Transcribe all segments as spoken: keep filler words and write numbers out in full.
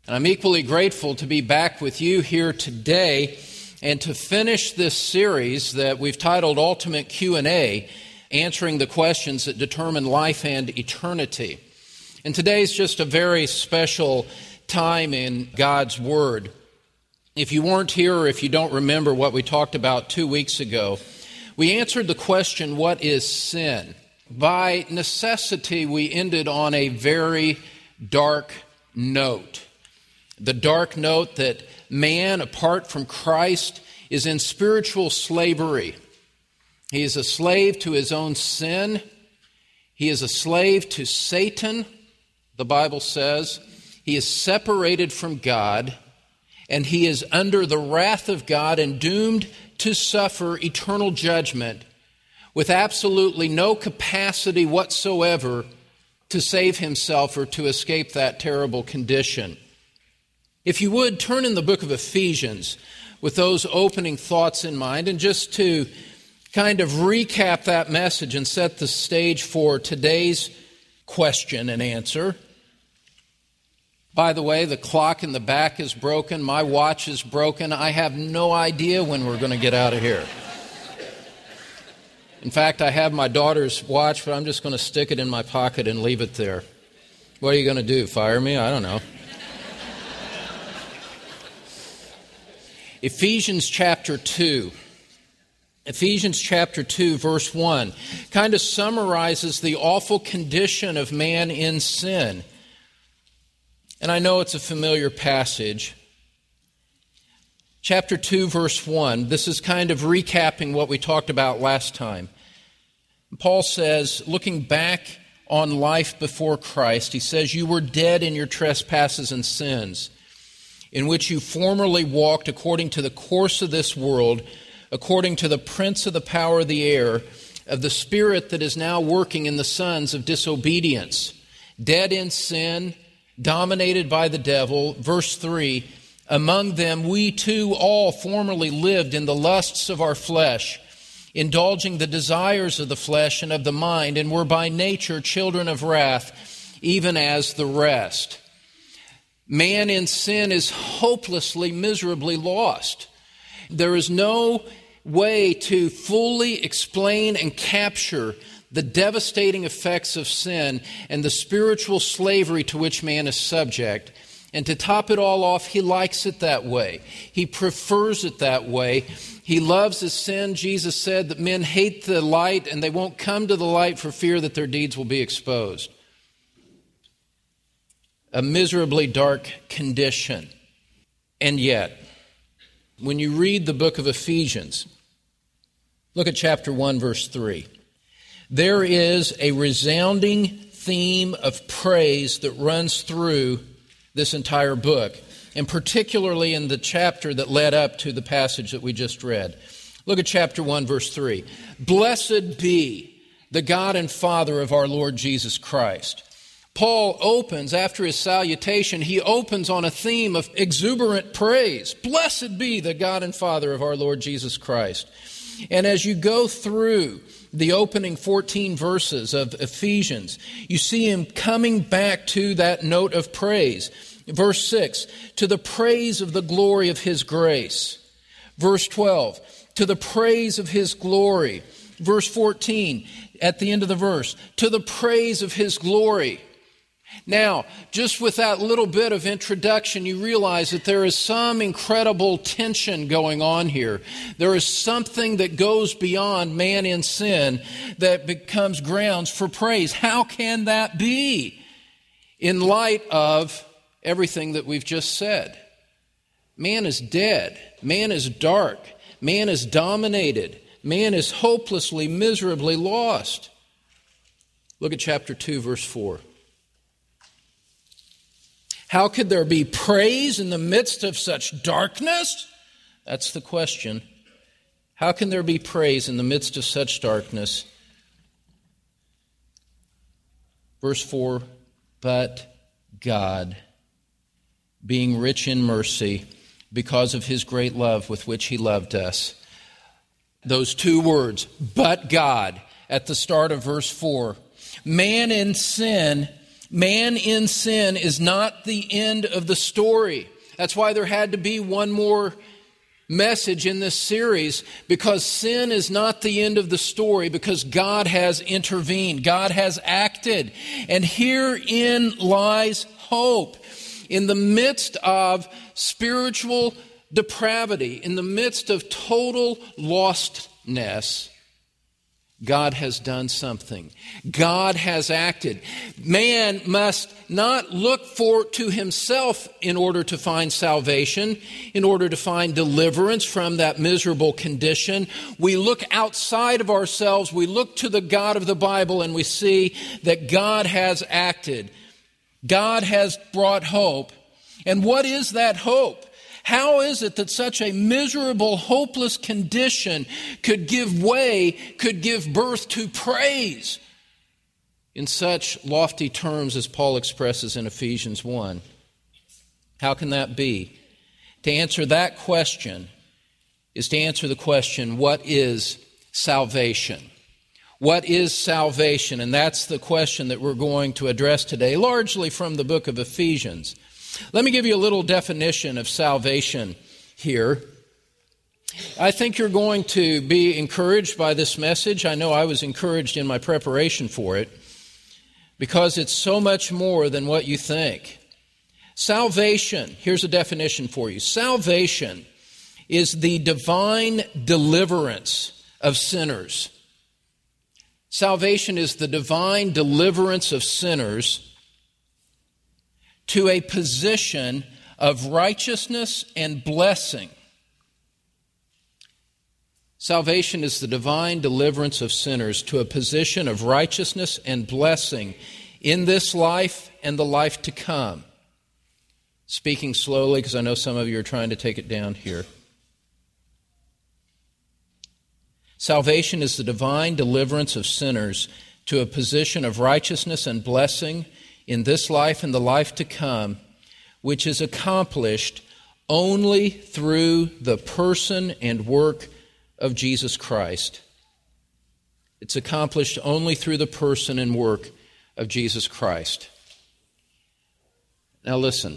And I'm equally grateful to be back with you here today and to finish this series that we've titled Ultimate Q and A, answering the questions that determine life and eternity. And today's just a very special time in God's Word. If you weren't here or if you don't remember what we talked about two weeks ago, we answered the question, what is sin? By necessity, we ended on a very dark note. The dark note that man, apart from Christ, is in spiritual slavery. He is a slave to his own sin. He is a slave to Satan, the Bible says. He is separated from God, and he is under the wrath of God and doomed to suffer eternal judgment with absolutely no capacity whatsoever to save himself or to escape that terrible condition. If you would, turn in the book of Ephesians with those opening thoughts in mind, and just to kind of recap that message and set the stage for today's question and answer. By the way, the clock in the back is broken. My watch is broken. I have no idea when we're going to get out of here. In fact, I have my daughter's watch, but I'm just going to stick it in my pocket and leave it there. What are you going to do, fire me? I don't know. Ephesians chapter two. Ephesians chapter two, verse one, kind of summarizes the awful condition of man in sin. And I know it's a familiar passage. Chapter two, verse one, this is kind of recapping what we talked about last time. Paul says, looking back on life before Christ, he says, "You were dead in your trespasses and sins, in which you formerly walked according to the course of this world, according to the prince of the power of the air, of the spirit that is now working in the sons of disobedience, dead in sin, dominated by the devil." Verse three, "Among them we too all formerly lived in the lusts of our flesh, indulging the desires of the flesh and of the mind, and were by nature children of wrath, even as the rest." Man in sin is hopelessly, miserably lost. There is no way to fully explain and capture the devastating effects of sin and the spiritual slavery to which man is subject. And to top it all off, he likes it that way. He prefers it that way. He loves his sin. Jesus said that men hate the light and they won't come to the light for fear that their deeds will be exposed. A miserably dark condition. And yet, when you read the book of Ephesians, look at chapter one, verse three. There is a resounding theme of praise that runs through this entire book, and particularly in the chapter that led up to the passage that we just read. Look at chapter one, verse three. "Blessed be the God and Father of our Lord Jesus Christ." Paul opens, after his salutation, he opens on a theme of exuberant praise. Blessed be the God and Father of our Lord Jesus Christ. And as you go through the opening fourteen verses of Ephesians, you see him coming back to that note of praise. Verse six, "To the praise of the glory of his grace." Verse twelve, "To the praise of his glory." Verse fourteen, at the end of the verse, "To the praise of his glory." Now, just with that little bit of introduction, you realize that there is some incredible tension going on here. There is something that goes beyond man in sin that becomes grounds for praise. How can that be in light of everything that we've just said? Man is dead. Man is dark. Man is dominated. Man is hopelessly, miserably lost. Look at chapter two, verse four. How could there be praise in the midst of such darkness? That's the question. How can there be praise in the midst of such darkness? Verse four, "But God, being rich in mercy, because of his great love with which he loved us." Those two words, "but God," at the start of verse four. Man in sin Man in sin is not the end of the story. That's why there had to be one more message in this series, because sin is not the end of the story, because God has intervened. God has acted. And herein lies hope. In the midst of spiritual depravity, in the midst of total lostness, God has done something. God has acted. Man must not look for to himself in order to find salvation, in order to find deliverance from that miserable condition. We look outside of ourselves. We look to the God of the Bible, and we see that God has acted. God has brought hope. And what is that hope? How is it that such a miserable, hopeless condition could give way, could give birth to praise in such lofty terms as Paul expresses in Ephesians one? How can that be? To answer that question is to answer the question, what is salvation? What is salvation? And that's the question that we're going to address today, largely from the book of Ephesians. Let me give you a little definition of salvation here. I think you're going to be encouraged by this message. I know I was encouraged in my preparation for it, because it's so much more than what you think. Salvation, here's a definition for you. Salvation is the divine deliverance of sinners. Salvation is the divine deliverance of sinners to a position of righteousness and blessing. Salvation is the divine deliverance of sinners to a position of righteousness and blessing in this life and the life to come. Speaking slowly, because I know some of you are trying to take it down here. Salvation is the divine deliverance of sinners to a position of righteousness and blessing in this life and the life to come, which is accomplished only through the person and work of Jesus Christ. It's accomplished only through the person and work of Jesus Christ. Now listen.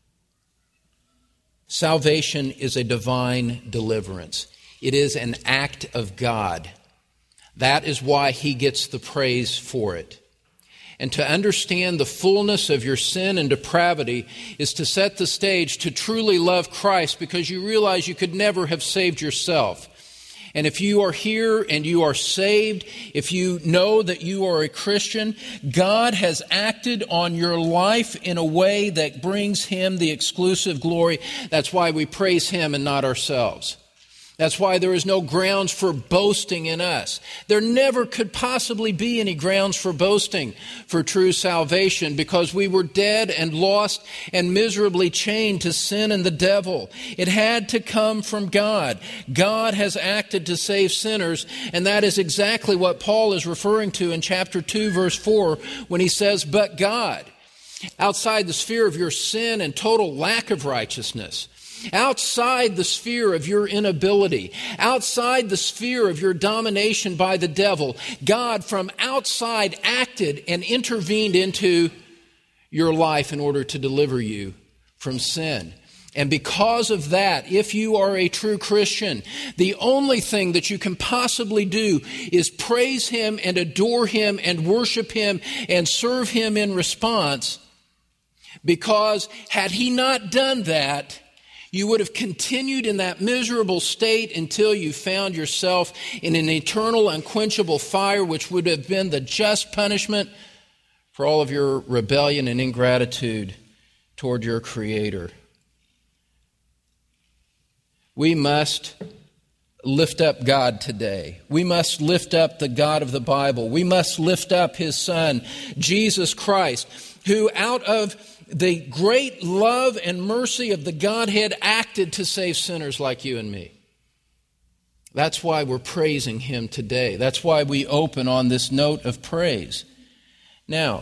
Salvation is a divine deliverance. It is an act of God. That is why He gets the praise for it. And to understand the fullness of your sin and depravity is to set the stage to truly love Christ, because you realize you could never have saved yourself. And if you are here and you are saved, if you know that you are a Christian, God has acted on your life in a way that brings Him the exclusive glory. That's why we praise Him and not ourselves. That's why there is no grounds for boasting in us. There never could possibly be any grounds for boasting for true salvation, because we were dead and lost and miserably chained to sin and the devil. It had to come from God. God has acted to save sinners, and that is exactly what Paul is referring to in chapter two, verse four, when he says, "But God," outside the sphere of your sin and total lack of righteousness, outside the sphere of your inability, outside the sphere of your domination by the devil, God from outside acted and intervened into your life in order to deliver you from sin. And because of that, if you are a true Christian, the only thing that you can possibly do is praise Him and adore Him and worship Him and serve Him in response, because had He not done that, you would have continued in that miserable state until you found yourself in an eternal, unquenchable fire, which would have been the just punishment for all of your rebellion and ingratitude toward your Creator. We must lift up God today. We must lift up the God of the Bible. We must lift up His Son, Jesus Christ, who out of the great love and mercy of the Godhead acted to save sinners like you and me. That's why we're praising Him today. That's why we open on this note of praise. Now,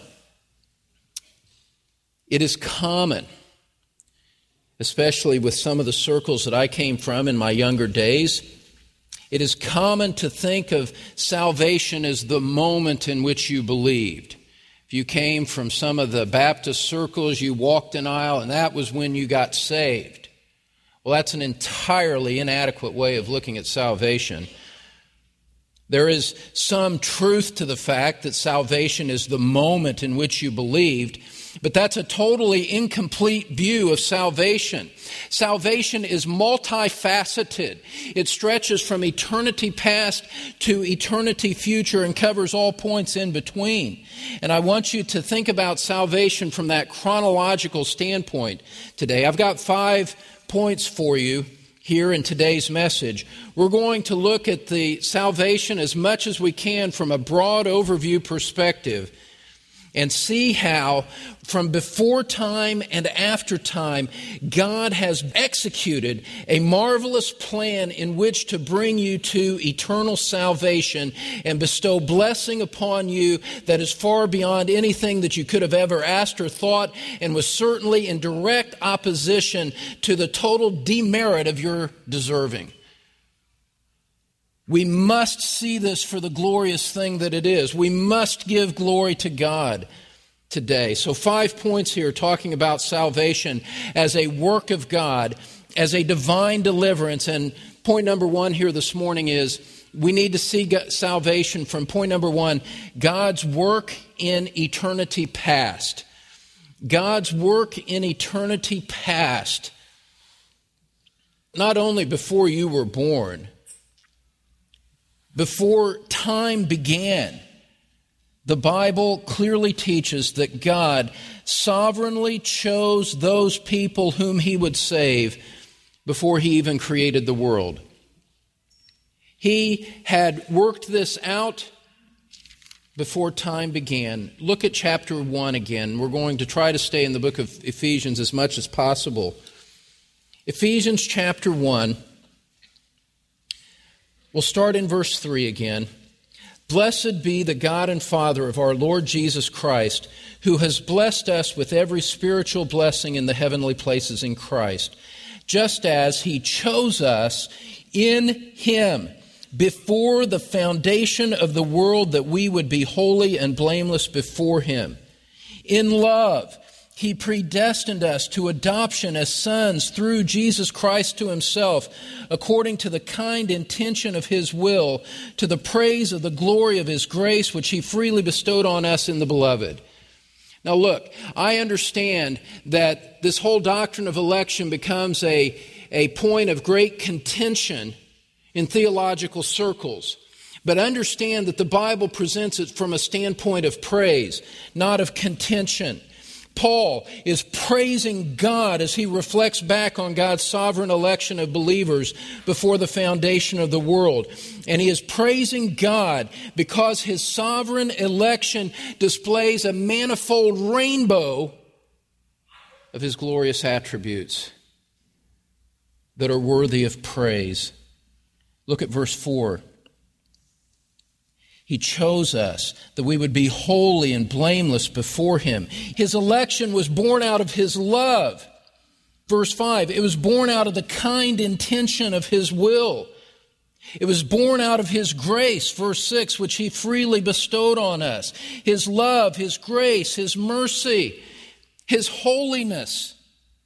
it is common, especially with some of the circles that I came from in my younger days, it is common to think of salvation as the moment in which you believed. If If you came from some of the Baptist circles, you walked an aisle, and that was when you got saved. Well, that's an entirely inadequate way of looking at salvation. There is some truth to the fact that salvation is the moment in which you believed, but that's a totally incomplete view of salvation. Salvation is multifaceted. It stretches from eternity past to eternity future and covers all points in between. And I want you to think about salvation from that chronological standpoint today. I've got five points for you here in today's message. We're going to look at the salvation as much as we can from a broad overview perspective and see how from before time and after time, God has executed a marvelous plan in which to bring you to eternal salvation and bestow blessing upon you that is far beyond anything that you could have ever asked or thought, and was certainly in direct opposition to the total demerit of your deserving. We must see this for the glorious thing that it is. We must give glory to God today. So five points here talking about salvation as a work of God, as a divine deliverance. And point number one here this morning is we need to see salvation from point number one, God's work in eternity past. God's work in eternity past. Not only before you were born, before time began, the Bible clearly teaches that God sovereignly chose those people whom He would save before He even created the world. He had worked this out before time began. Look at chapter one again. We're going to try to stay in the book of Ephesians as much as possible. Ephesians chapter one. We'll start in verse three again. Blessed be the God and Father of our Lord Jesus Christ, who has blessed us with every spiritual blessing in the heavenly places in Christ, just as He chose us in Him before the foundation of the world, that we would be holy and blameless before Him. In love, He predestined us to adoption as sons through Jesus Christ to Himself, according to the kind intention of His will, to the praise of the glory of His grace, which He freely bestowed on us in the Beloved. Now look, I understand that this whole doctrine of election becomes a, a point of great contention in theological circles. But understand that the Bible presents it from a standpoint of praise, not of contention. Paul is praising God as he reflects back on God's sovereign election of believers before the foundation of the world. And he is praising God because His sovereign election displays a manifold rainbow of His glorious attributes that are worthy of praise. Look at verse four. He chose us that we would be holy and blameless before Him. His election was born out of His love. Verse five, it was born out of the kind intention of His will. It was born out of His grace, verse six, which He freely bestowed on us. His love, His grace, His mercy, His holiness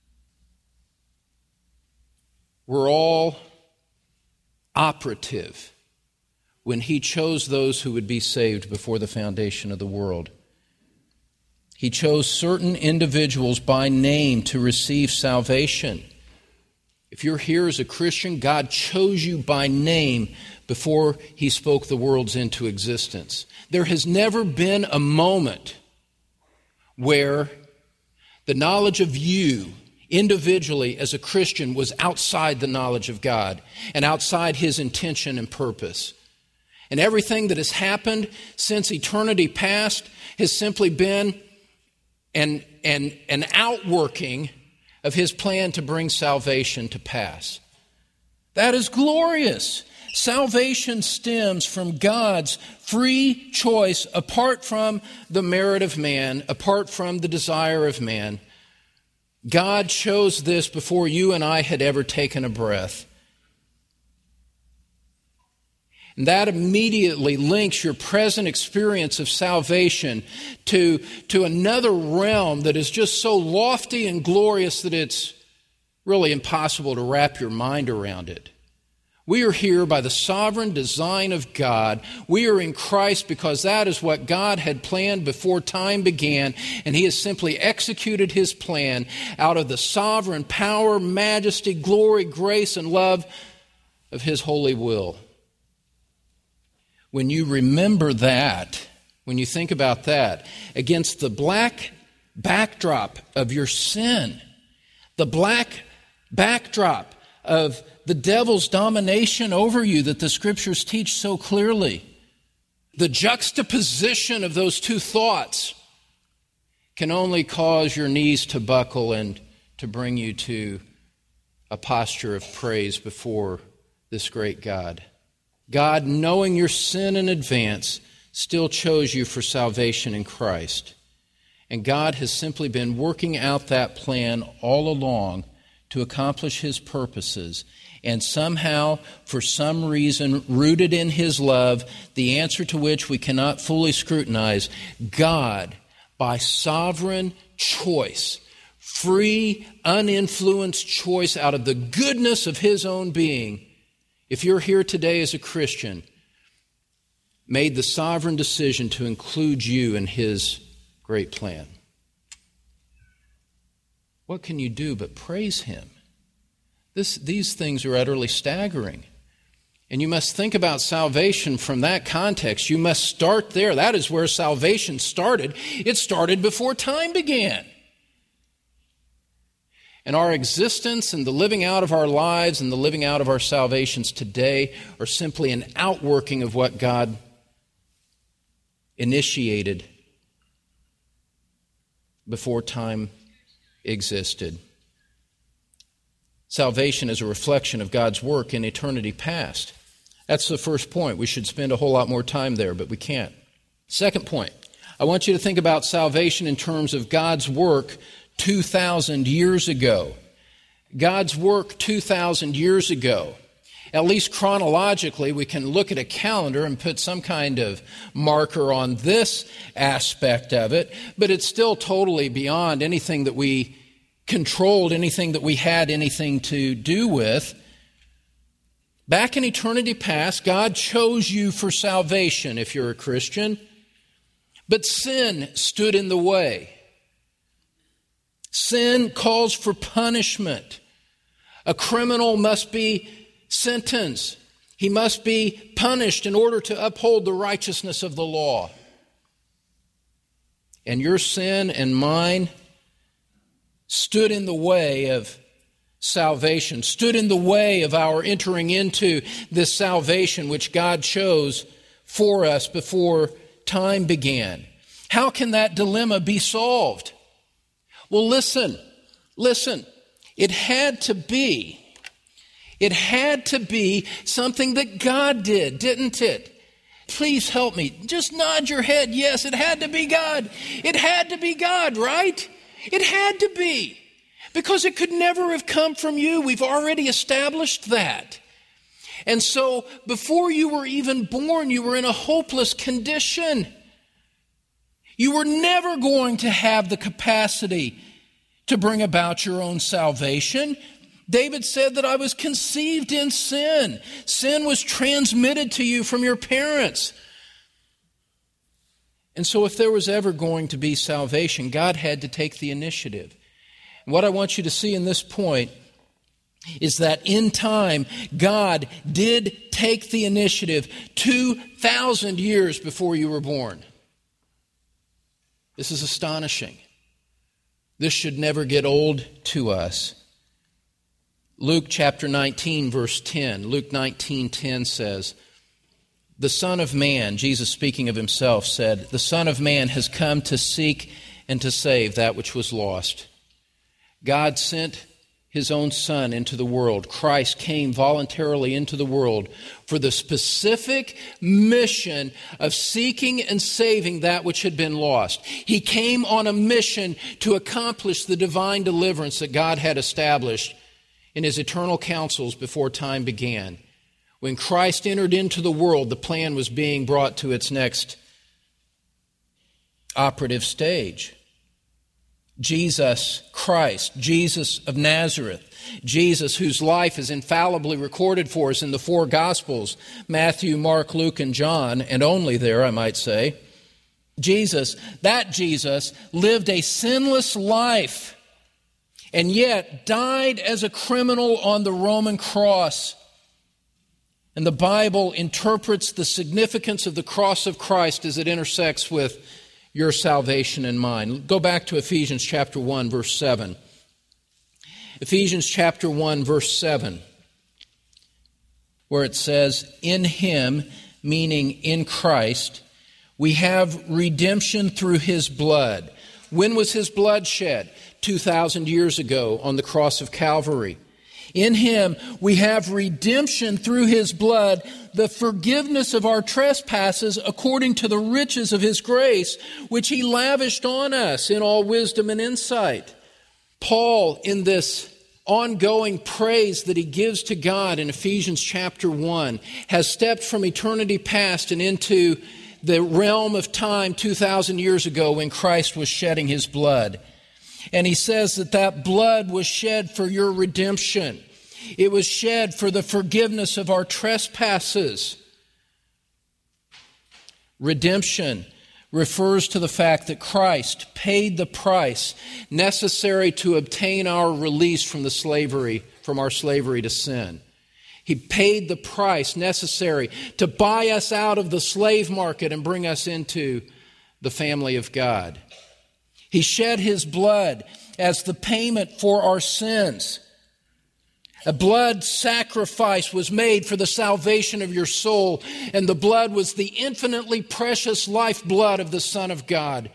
were all operative when He chose those who would be saved before the foundation of the world. He chose certain individuals by name to receive salvation. If you're here as a Christian, God chose you by name before He spoke the worlds into existence. There has never been a moment where the knowledge of you individually as a Christian was outside the knowledge of God and outside His intention and purpose. And everything that has happened since eternity past has simply been an, an, an outworking of His plan to bring salvation to pass. That is glorious. Salvation stems from God's free choice apart from the merit of man, apart from the desire of man. God chose this before you and I had ever taken a breath. And that immediately links your present experience of salvation to, to another realm that is just so lofty and glorious that it's really impossible to wrap your mind around it. We are here by the sovereign design of God. We are in Christ because that is what God had planned before time began, and He has simply executed His plan out of the sovereign power, majesty, glory, grace, and love of His holy will. When you remember that, when you think about that, against the black backdrop of your sin, the black backdrop of the devil's domination over you that the Scriptures teach so clearly, the juxtaposition of those two thoughts can only cause your knees to buckle and to bring you to a posture of praise before this great God. God, knowing your sin in advance, still chose you for salvation in Christ. And God has simply been working out that plan all along to accomplish His purposes. And somehow, for some reason, rooted in His love, the answer to which we cannot fully scrutinize, God, by sovereign choice, free, uninfluenced choice out of the goodness of His own being, if you're here today as a Christian, made the sovereign decision to include you in His great plan. What can you do but praise Him? This, these things are utterly staggering. And you must think about salvation from that context. You must start there. That is where salvation started. It started before time began. And our existence and the living out of our lives and the living out of our salvations today are simply an outworking of what God initiated before time existed. Salvation is a reflection of God's work in eternity past. That's the first point. We should spend a whole lot more time there, but we can't. Second point, I want you to think about salvation in terms of God's work two thousand years ago. God's work two thousand years ago. At least chronologically, we can look at a calendar and put some kind of marker on this aspect of it, but it's still totally beyond anything that we controlled, anything that we had anything to do with. Back in eternity past, God chose you for salvation if you're a Christian, but sin stood in the way. Sin calls for punishment. A criminal must be sentenced. He must be punished in order to uphold the righteousness of the law. And your sin and mine stood in the way of salvation, stood in the way of our entering into this salvation which God chose for us before time began. How can that dilemma be solved? Well, listen, listen. It had to be, it had to be something that God did, didn't it? Please help me. Just nod your head. Yes, it had to be God. It had to be God, right? It had to be. Because it could never have come from you. We've already established that. And so, before you were even born, you were in a hopeless condition. You were never going to have the capacity to bring about your own salvation. David said that I was conceived in sin. Sin was transmitted to you from your parents. And so if there was ever going to be salvation, God had to take the initiative. And what I want you to see in this point is that in time, God did take the initiative two thousand years before you were born. This is astonishing. This should never get old to us. Luke chapter nineteen, verse ten. Luke nineteen ten says, "The Son of Man," Jesus speaking of Himself, said, "The Son of Man has come to seek and to save that which was lost." God sent His own Son into the world. Christ came voluntarily into the world for the specific mission of seeking and saving that which had been lost. He came on a mission to accomplish the divine deliverance that God had established in His eternal counsels before time began. When Christ entered into the world, the plan was being brought to its next operative stage. Jesus Christ, Jesus of Nazareth, Jesus whose life is infallibly recorded for us in the four Gospels, Matthew, Mark, Luke, and John, and only there, I might say. Jesus, that Jesus, lived a sinless life and yet died as a criminal on the Roman cross. And the Bible interprets the significance of the cross of Christ as it intersects with your salvation and mine. Go back to Ephesians chapter one, verse seven. Ephesians chapter one, verse seven, where it says, "In Him," meaning in Christ, "we have redemption through His blood." When was His blood shed? two thousand years ago on the cross of Calvary. In Him we have redemption through His blood, the forgiveness of our trespasses according to the riches of His grace, which He lavished on us in all wisdom and insight. Paul, in this ongoing praise that he gives to God in Ephesians chapter one, has stepped from eternity past and into the realm of time two thousand years ago when Christ was shedding His blood. And he says that that blood was shed for your redemption. It was shed for the forgiveness of our trespasses. Redemption refers to the fact that Christ paid the price necessary to obtain our release from the slavery, from our slavery to sin. He paid the price necessary to buy us out of the slave market and bring us into the family of God. He shed His blood as the payment for our sins. A blood sacrifice was made for the salvation of your soul, and the blood was the infinitely precious lifeblood of the Son of God,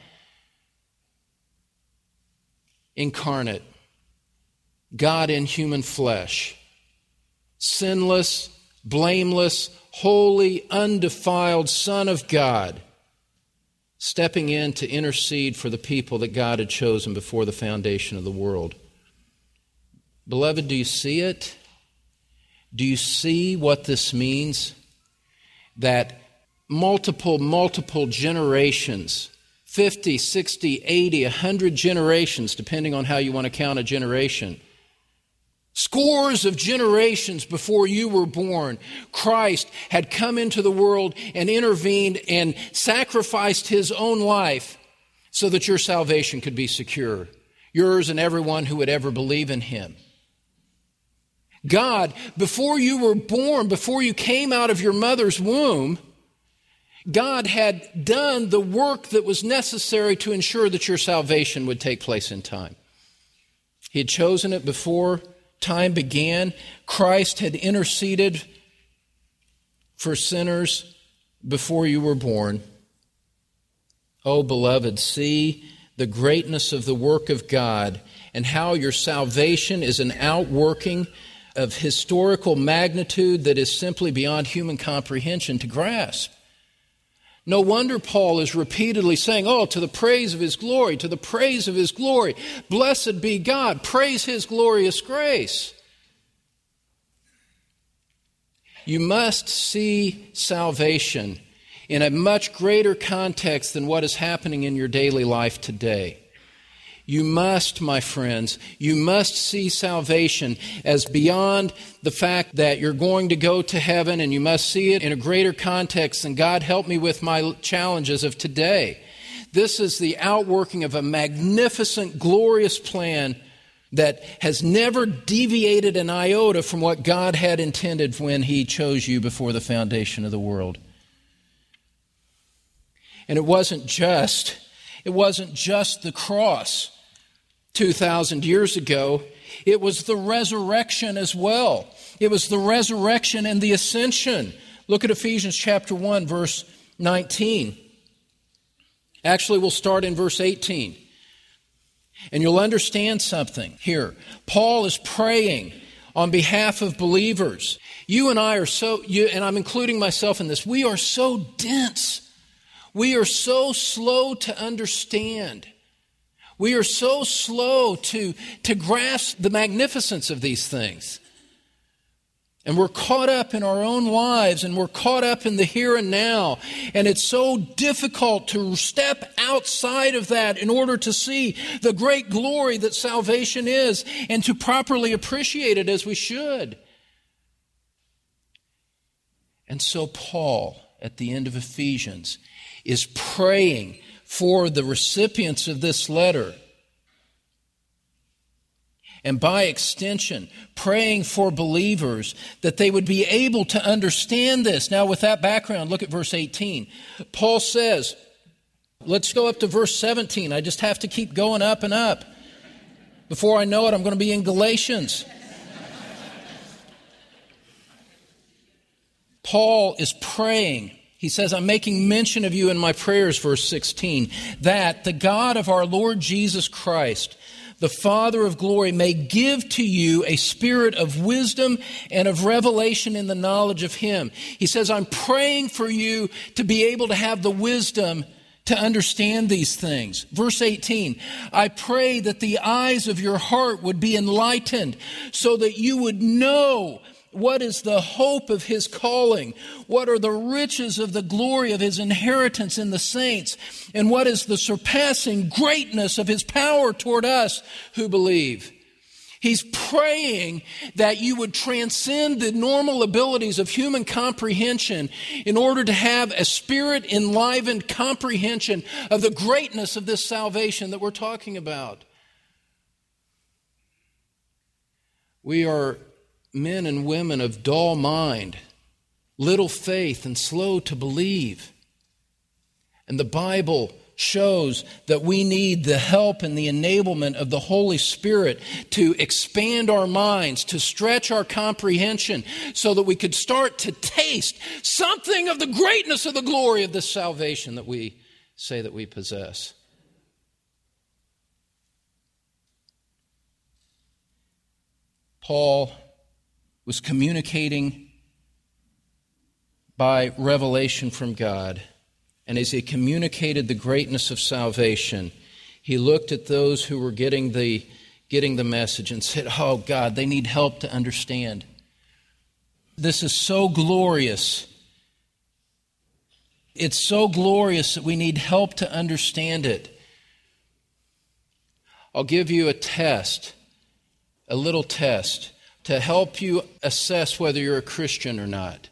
incarnate, God in human flesh, sinless, blameless, holy, undefiled Son of God, stepping in to intercede for the people that God had chosen before the foundation of the world. Beloved, do you see it? Do you see what this means? That multiple, multiple generations, fifty, sixty, eighty, one hundred generations, depending on how you want to count a generation, scores of generations before you were born, Christ had come into the world and intervened and sacrificed His own life so that your salvation could be secure, yours and everyone who would ever believe in Him. God, before you were born, before you came out of your mother's womb, God had done the work that was necessary to ensure that your salvation would take place in time. He had chosen it before time began. Christ had interceded for sinners before you were born. Oh, beloved, see the greatness of the work of God and how your salvation is an outworking of historical magnitude that is simply beyond human comprehension to grasp. No wonder Paul is repeatedly saying, oh, to the praise of His glory, to the praise of His glory. Blessed be God. Praise His glorious grace. You must see salvation in a much greater context than what is happening in your daily life today. You must, my friends, you must see salvation as beyond the fact that you're going to go to heaven, and you must see it in a greater context than God help me with my challenges of today. This is the outworking of a magnificent, glorious plan that has never deviated an iota from what God had intended when He chose you before the foundation of the world. And it wasn't just, it wasn't just the cross two thousand years ago. It was the resurrection as well. It was the resurrection and the ascension. Look at Ephesians chapter one, verse nineteen. Actually, we'll start in verse eighteen. And you'll understand something here. Paul is praying on behalf of believers. You and I are so, you, and I'm including myself in this, we are so dense. We are so slow to understand. We are so slow to, to grasp the magnificence of these things. And we're caught up in our own lives, and we're caught up in the here and now. And it's so difficult to step outside of that in order to see the great glory that salvation is and to properly appreciate it as we should. And so Paul, at the end of Ephesians, is praying for the recipients of this letter, and by extension, praying for believers that they would be able to understand this. Now, with that background, look at verse eighteen. Paul says, let's go up to verse seventeen. I just have to keep going up and up. Before I know it, I'm going to be in Galatians. Paul is praying. He says, I'm making mention of you in my prayers, verse sixteen, that the God of our Lord Jesus Christ, the Father of glory, may give to you a spirit of wisdom and of revelation in the knowledge of Him. He says, I'm praying for you to be able to have the wisdom to understand these things. Verse eighteen, I pray that the eyes of your heart would be enlightened so that you would know what is the hope of His calling, what are the riches of the glory of His inheritance in the saints, and what is the surpassing greatness of His power toward us who believe. He's praying that you would transcend the normal abilities of human comprehension in order to have a spirit-enlivened comprehension of the greatness of this salvation that we're talking about. We are men and women of dull mind, little faith, and slow to believe. And the Bible shows that we need the help and the enablement of the Holy Spirit to expand our minds, to stretch our comprehension, so that we could start to taste something of the greatness of the glory of this salvation that we say that we possess. Paul was communicating by revelation from God. And as he communicated the greatness of salvation, he looked at those who were getting the, getting the message and said, oh God, they need help to understand. This is so glorious. It's so glorious that we need help to understand it. I'll give you a test, a little test, to help you assess whether you're a Christian or not.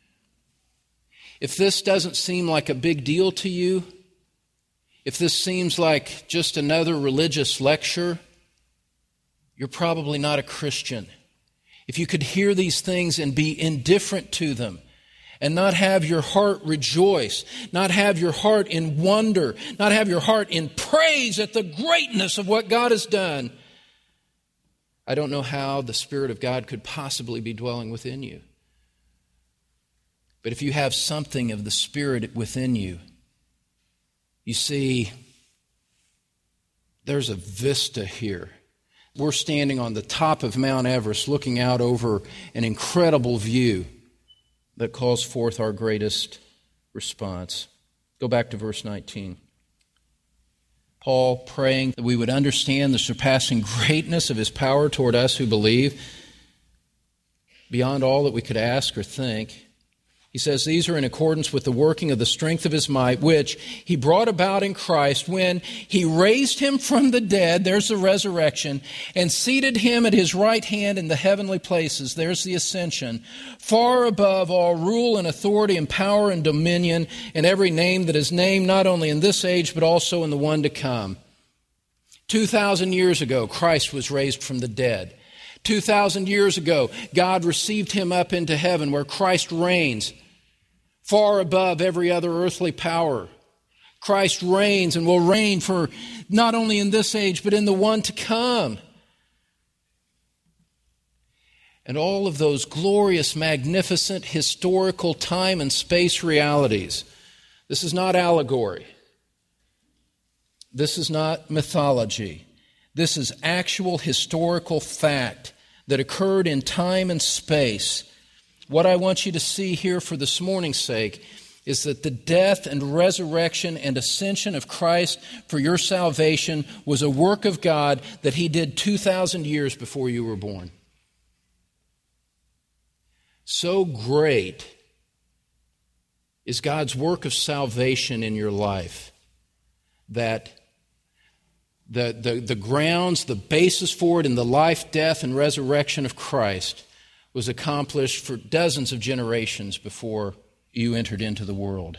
If this doesn't seem like a big deal to you, if this seems like just another religious lecture, you're probably not a Christian. If you could hear these things and be indifferent to them, and not have your heart rejoice, not have your heart in wonder, not have your heart in praise at the greatness of what God has done, I don't know how the Spirit of God could possibly be dwelling within you. But if you have something of the Spirit within you, you see, there's a vista here. We're standing on the top of Mount Everest looking out over an incredible view that calls forth our greatest response. Go back to verse nineteen. Paul praying that we would understand the surpassing greatness of His power toward us who believe, beyond all that we could ask or think. He says these are in accordance with the working of the strength of His might, which He brought about in Christ when He raised Him from the dead, there's the resurrection, and seated Him at His right hand in the heavenly places, there's the ascension, far above all rule and authority and power and dominion and every name that is named, not only in this age but also in the one to come. Two thousand years ago, Christ was raised from the dead. Two thousand years ago, God received Him up into heaven where Christ reigns far above every other earthly power. Christ reigns and will reign for not only in this age, but in the one to come. And all of those glorious, magnificent, historical time and space realities. This is not allegory. This is not mythology. This is actual historical fact that occurred in time and space. What I want you to see here for this morning's sake is that the death and resurrection and ascension of Christ for your salvation was a work of God that He did two thousand years before you were born. so great is God's work of salvation in your life that the, the, the grounds, the basis for it in the life, death, and resurrection of Christ was accomplished for dozens of generations before you entered into the world.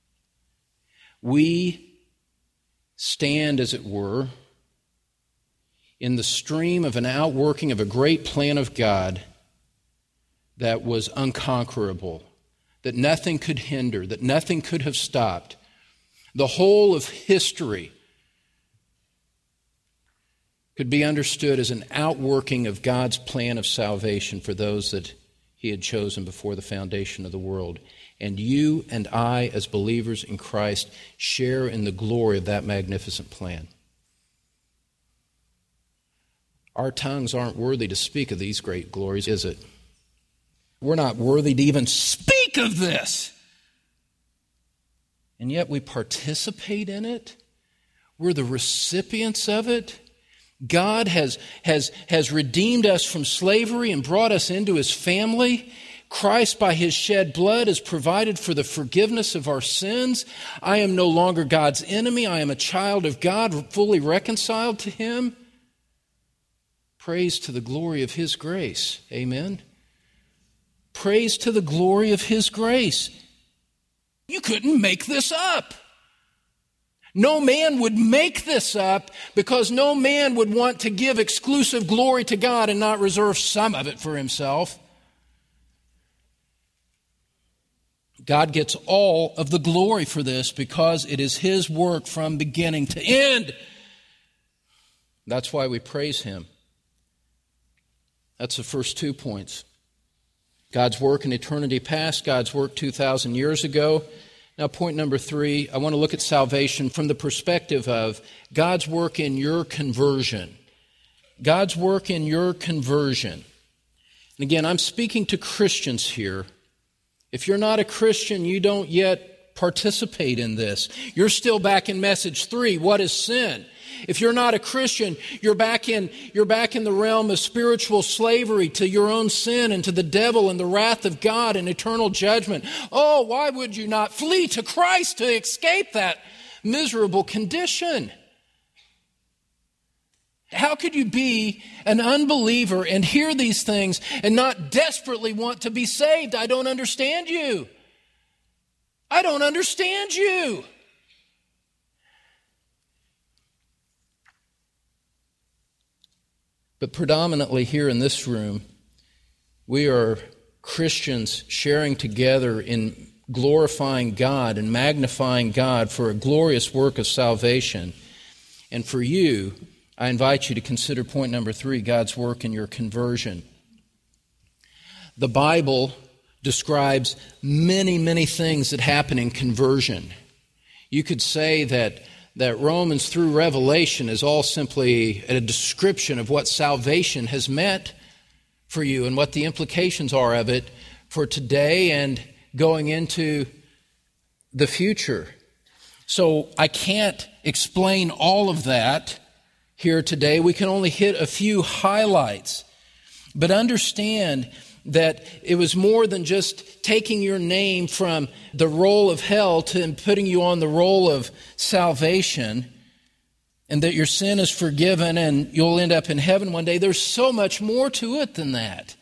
We stand, as it were, in the stream of an outworking of a great plan of God that was unconquerable, that nothing could hinder, that nothing could have stopped. The whole of history could be understood as an outworking of God's plan of salvation for those that He had chosen before the foundation of the world. And you and I, as believers in Christ, share in the glory of that magnificent plan. Our tongues aren't worthy to speak of these great glories, is it? We're not worthy to even speak of this. And yet we participate in it. We're the recipients of it. God has, has, has redeemed us from slavery and brought us into His family. Christ, by His shed blood, has provided for the forgiveness of our sins. I am no longer God's enemy. I am a child of God, fully reconciled to Him. Praise to the glory of His grace. Amen. Praise to the glory of His grace. You couldn't make this up. No man would make this up because no man would want to give exclusive glory to God and not reserve some of it for himself. God gets all of the glory for this because it is His work from beginning to end. That's why we praise Him. That's the first two points. God's work in eternity past, God's work two thousand years ago. Now, point number three, I want to look at salvation from the perspective of God's work in your conversion. God's work in your conversion. And again, I'm speaking to Christians here. If you're not a Christian, you don't yet participate in this. You're still back in message three, what is sin? If you're not a Christian, you're back in you're back in the realm of spiritual slavery to your own sin and to the devil and the wrath of God and eternal judgment. Oh, why would you not flee to Christ to escape that miserable condition? How could you be an unbeliever and hear these things and not desperately want to be saved? I don't understand you. I don't understand you. But predominantly here in this room, we are Christians sharing together in glorifying God and magnifying God for a glorious work of salvation. And for you, I invite you to consider point number three, God's work in your conversion. The Bible describes many, many things that happen in conversion. You could say that that Romans through Revelation is all simply a description of what salvation has meant for you and what the implications are of it for today and going into the future. So I can't explain all of that here today. We can only hit a few highlights. But understand that it was more than just taking your name from the roll of hell to putting you on the roll of salvation, and that your sin is forgiven and you'll end up in heaven one day. There's so much more to it than that.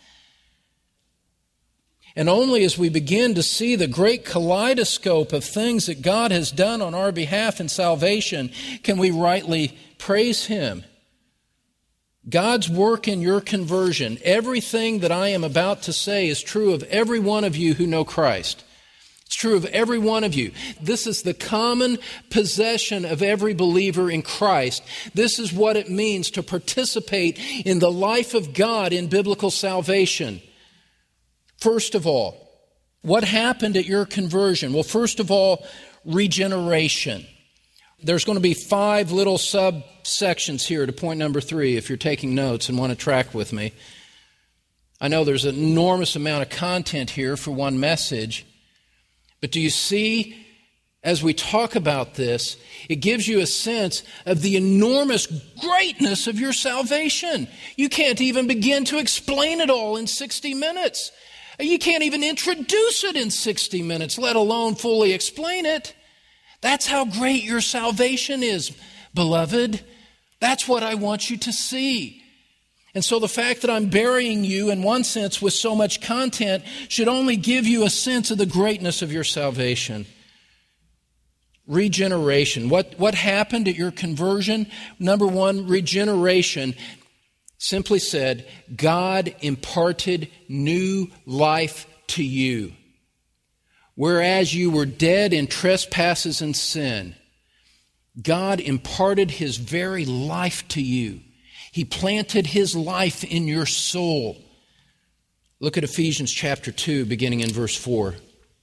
And only as we begin to see the great kaleidoscope of things that God has done on our behalf in salvation can we rightly praise Him. God's work in your conversion, everything that I am about to say is true of every one of you who know Christ. It's true of every one of you. This is the common possession of every believer in Christ. This is what it means to participate in the life of God in biblical salvation. First of all, what happened at your conversion? Well, first of all, regeneration. There's going to be five little subsections here to point number three if you're taking notes and want to track with me. I know there's an enormous amount of content here for one message, but do you see, as we talk about this, it gives you a sense of the enormous greatness of your salvation. You can't even begin to explain it all in sixty minutes. You can't even introduce it in sixty minutes, let alone fully explain it. That's how great your salvation is, beloved. That's what I want you to see. And so the fact that I'm burying you in one sense with so much content should only give you a sense of the greatness of your salvation. Regeneration. What, what happened at your conversion? Number one, regeneration. Simply said, God imparted new life to you. Whereas you were dead in trespasses and sin, God imparted His very life to you. He planted His life in your soul. Look at Ephesians chapter two, beginning in verse four.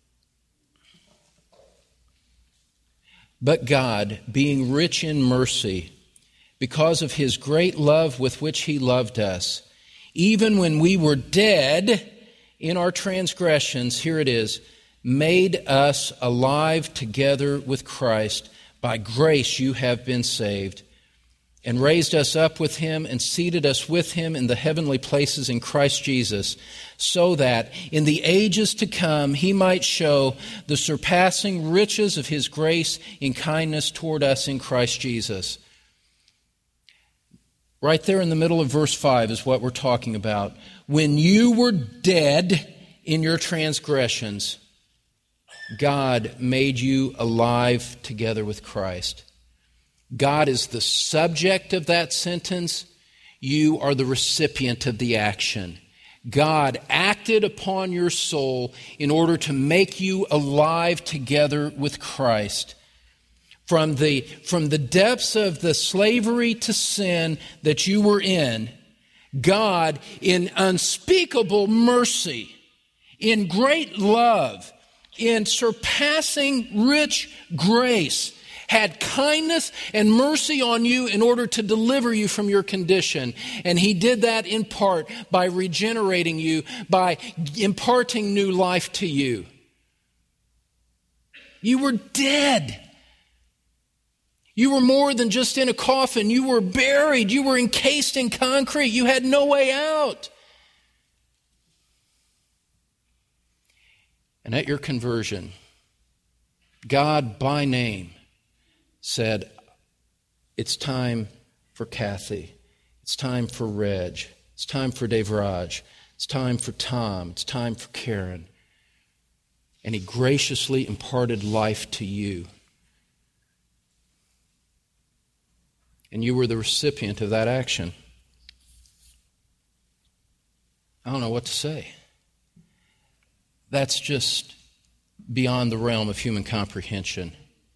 But God, being rich in mercy, because of His great love with which He loved us, even when we were dead in our transgressions, here it is, made us alive together with Christ. By grace you have been saved, and raised us up with Him and seated us with Him in the heavenly places in Christ Jesus, so that in the ages to come He might show the surpassing riches of His grace in kindness toward us in Christ Jesus. Right there in the middle of verse five is what we're talking about. When you were dead in your transgressions, God made you alive together with Christ. God is the subject of that sentence. You are the recipient of the action. God acted upon your soul in order to make you alive together with Christ. From the, from the depths of the slavery to sin that you were in, God, in unspeakable mercy, in great love, in surpassing rich grace, had kindness and mercy on you in order to deliver you from your condition. And He did that in part by regenerating you, by imparting new life to you. You were dead. You were more than just in a coffin. You were buried. You were encased in concrete. You had no way out. And at your conversion, God by name said, it's time for Kathy. It's time for Reg. It's time for Devraj. It's time for Tom. It's time for Karen. And He graciously imparted life to you. And you were the recipient of that action. I don't know what to say. That's just beyond the realm of human comprehension,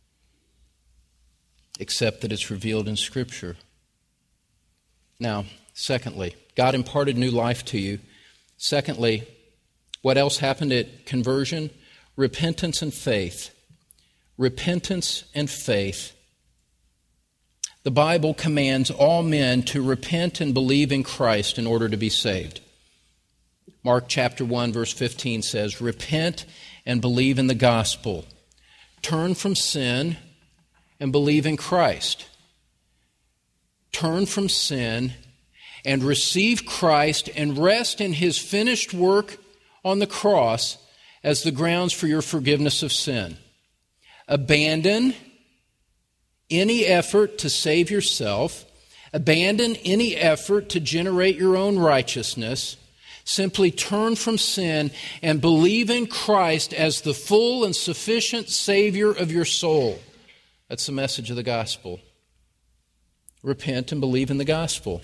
except that it's revealed in Scripture. Now, secondly, God imparted new life to you. Secondly, what else happened at conversion? Repentance and faith. Repentance and faith. The Bible commands all men to repent and believe in Christ in order to be saved. Mark chapter one, verse fifteen says, repent and believe in the gospel. Turn from sin and believe in Christ. Turn from sin and receive Christ and rest in His finished work on the cross as the grounds for your forgiveness of sin. Abandon any effort to save yourself. Abandon any effort to generate your own righteousness. Simply turn from sin and believe in Christ as the full and sufficient Savior of your soul. That's the message of the gospel. Repent and believe in the gospel.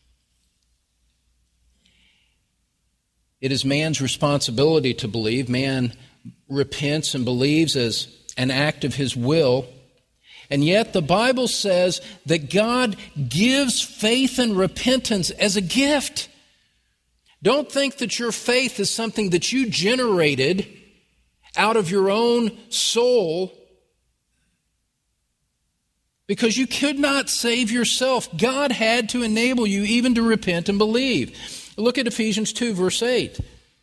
It is man's responsibility to believe. Man repents and believes as an act of his will. And yet the Bible says that God gives faith and repentance as a gift. Don't think that your faith is something that you generated out of your own soul, because you could not save yourself. God had to enable you even to repent and believe. Look at Ephesians two, verse eight. It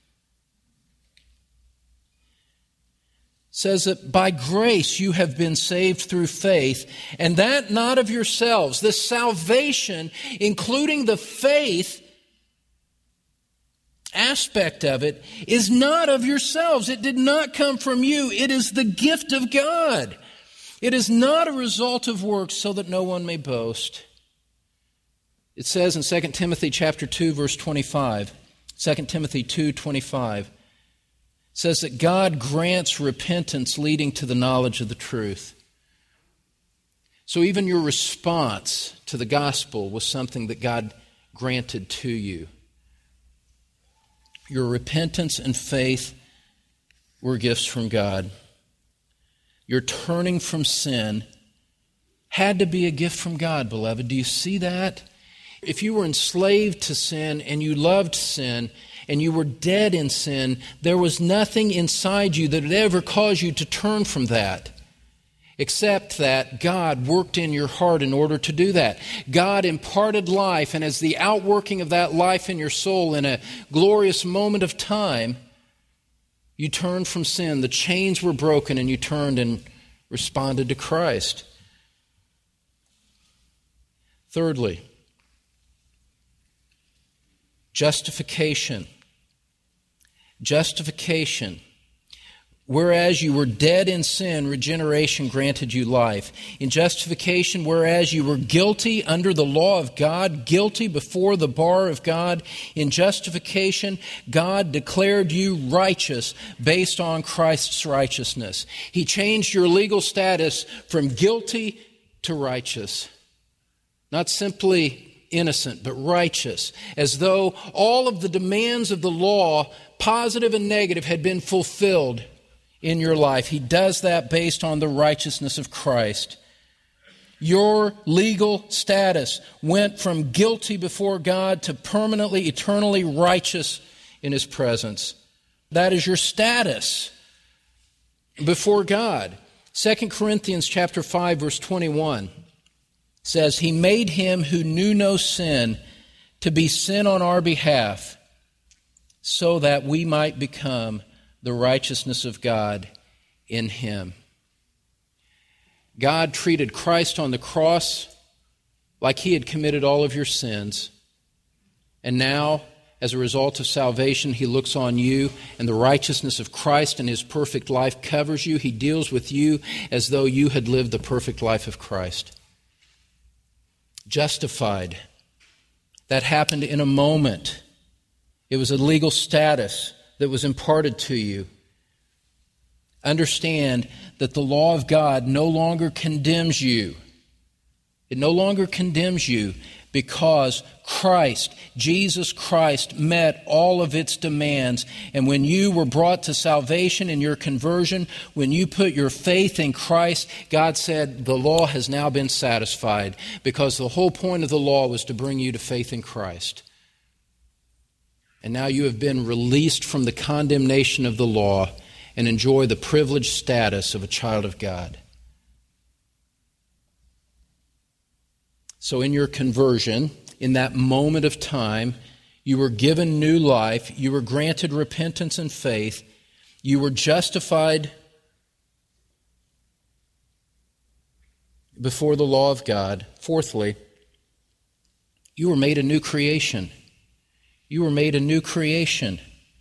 says that by grace you have been saved through faith, and that not of yourselves. This salvation, including the faith aspect of it is not of yourselves. It did not come from you. It is the gift of God. It is not a result of works, so that no one may boast. It says in Second Timothy chapter two, verse twenty-five, Second Timothy two twenty-five, says that God grants repentance leading to the knowledge of the truth. So even your response to the gospel was something that God granted to you. Your repentance and faith were gifts from God. Your turning from sin had to be a gift from God, beloved. Do you see that? If you were enslaved to sin and you loved sin and you were dead in sin, there was nothing inside you that would ever cause you to turn from that, except that God worked in your heart in order to do that. God imparted life, and as the outworking of that life in your soul in a glorious moment of time, you turned from sin. The chains were broken and you turned and responded to Christ. Thirdly, justification. Justification. Whereas you were dead in sin, regeneration granted you life. In justification, whereas you were guilty under the law of God, guilty before the bar of God, in justification, God declared you righteous based on Christ's righteousness. He changed your legal status from guilty to righteous. Not simply innocent, but righteous, as though all of the demands of the law, positive and negative, had been fulfilled in your life. He does that based on the righteousness of Christ. Your legal status went from guilty before God to permanently, eternally righteous in His presence. That is your status before God. Second Corinthians chapter five, verse twenty-one says, He made Him who knew no sin to be sin on our behalf, so that we might become the righteousness of God in Him. God treated Christ on the cross like He had committed all of your sins. And now, as a result of salvation, He looks on you, and the righteousness of Christ and His perfect life covers you. He deals with you as though you had lived the perfect life of Christ. Justified. That happened in a moment. It was a legal status that was imparted to you. Understand that the law of God no longer condemns you. It no longer condemns you because Christ, Jesus Christ, met all of its demands. And when you were brought to salvation in your conversion, when you put your faith in Christ, God said the law has now been satisfied, because the whole point of the law was to bring you to faith in Christ. And now you have been released from the condemnation of the law and enjoy the privileged status of a child of God. So in your conversion, in that moment of time, you were given new life, you were granted repentance and faith, you were justified before the law of God. Fourthly, you were made a new creation. You were made a new creation.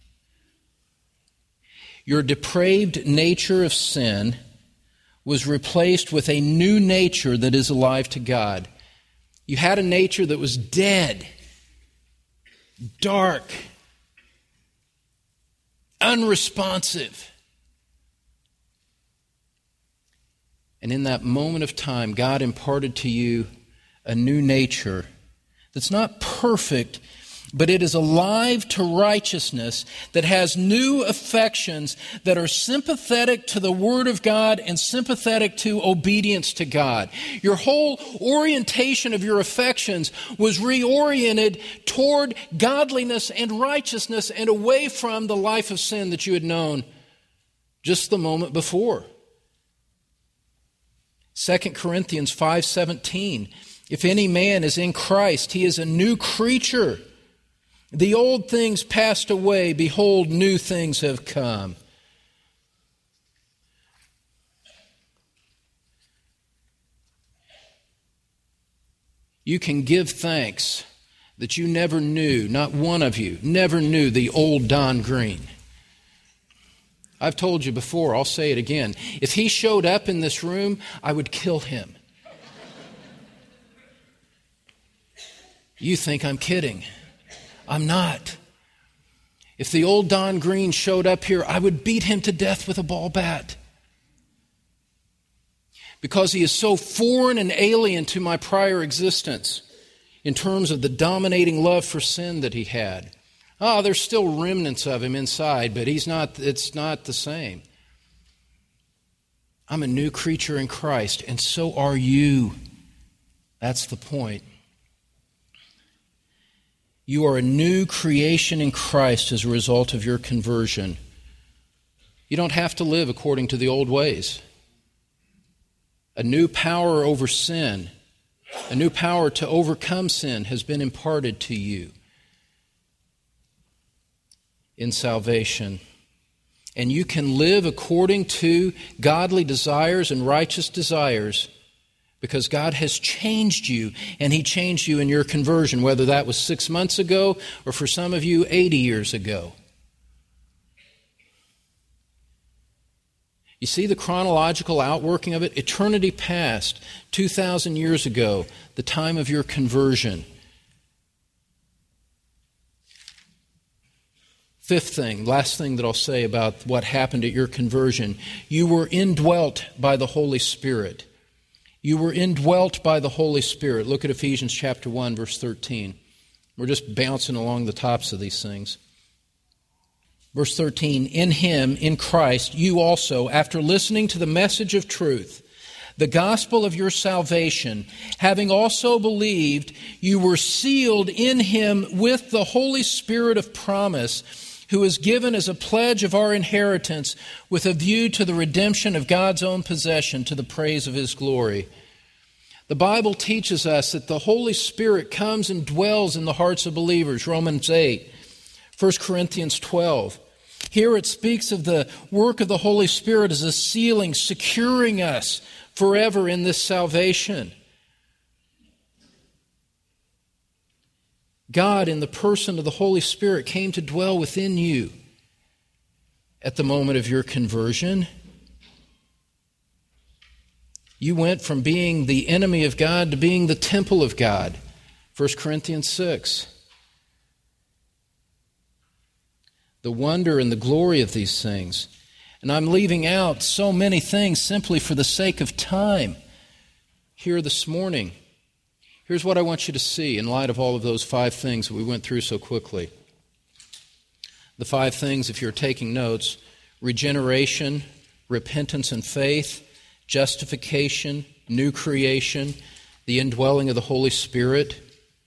Your depraved nature of sin was replaced with a new nature that is alive to God. You had a nature that was dead, dark, unresponsive. And in that moment of time, God imparted to you a new nature that's not perfect, but it is alive to righteousness, that has new affections that are sympathetic to the Word of God and sympathetic to obedience to God. Your whole orientation of your affections was reoriented toward godliness and righteousness and away from the life of sin that you had known just the moment before. Second Corinthians five seventeen, if any man is in Christ, he is a new creature. The old things passed away, behold, new things have come. You can give thanks that you never knew, not one of you, never knew the old Don Green. I've told you before, I'll say it again. If he showed up in this room, I would kill him. You think I'm kidding. I'm not. If the old Don Green showed up here, I would beat him to death with a ball bat. Because he is so foreign and alien to my prior existence in terms of the dominating love for sin that he had. Ah, oh, there's still remnants of him inside, but he's not, it's not the same. I'm a new creature in Christ, and so are you. That's the point. You are a new creation in Christ as a result of your conversion. You don't have to live according to the old ways. A new power over sin, a new power to overcome sin has been imparted to you in salvation. And you can live according to godly desires and righteous desires because God has changed you, and He changed you in your conversion, whether that was six months ago or for some of you eighty years ago. You see the chronological outworking of it? Eternity past, two thousand years ago, the time of your conversion. Fifth thing, last thing that I'll say about what happened at your conversion. You were indwelt by the Holy Spirit. You were indwelt by the Holy Spirit. Look at Ephesians chapter one, verse thirteen. We're just bouncing along the tops of these things. Verse thirteen, in Him, in Christ, you also, after listening to the message of truth, the gospel of your salvation, having also believed, you were sealed in Him with the Holy Spirit of promise, who is given as a pledge of our inheritance with a view to the redemption of God's own possession to the praise of His glory. The Bible teaches us that the Holy Spirit comes and dwells in the hearts of believers, Romans eight, First Corinthians twelve. Here it speaks of the work of the Holy Spirit as a sealing, securing us forever in this salvation. God, in the person of the Holy Spirit, came to dwell within you at the moment of your conversion. You went from being the enemy of God to being the temple of God. First Corinthians six. The wonder and the glory of these things. And I'm leaving out so many things simply for the sake of time here this morning. Here's what I want you to see in light of all of those five things that we went through so quickly. The five things, if you're taking notes: regeneration, repentance and faith, justification, new creation, the indwelling of the Holy Spirit.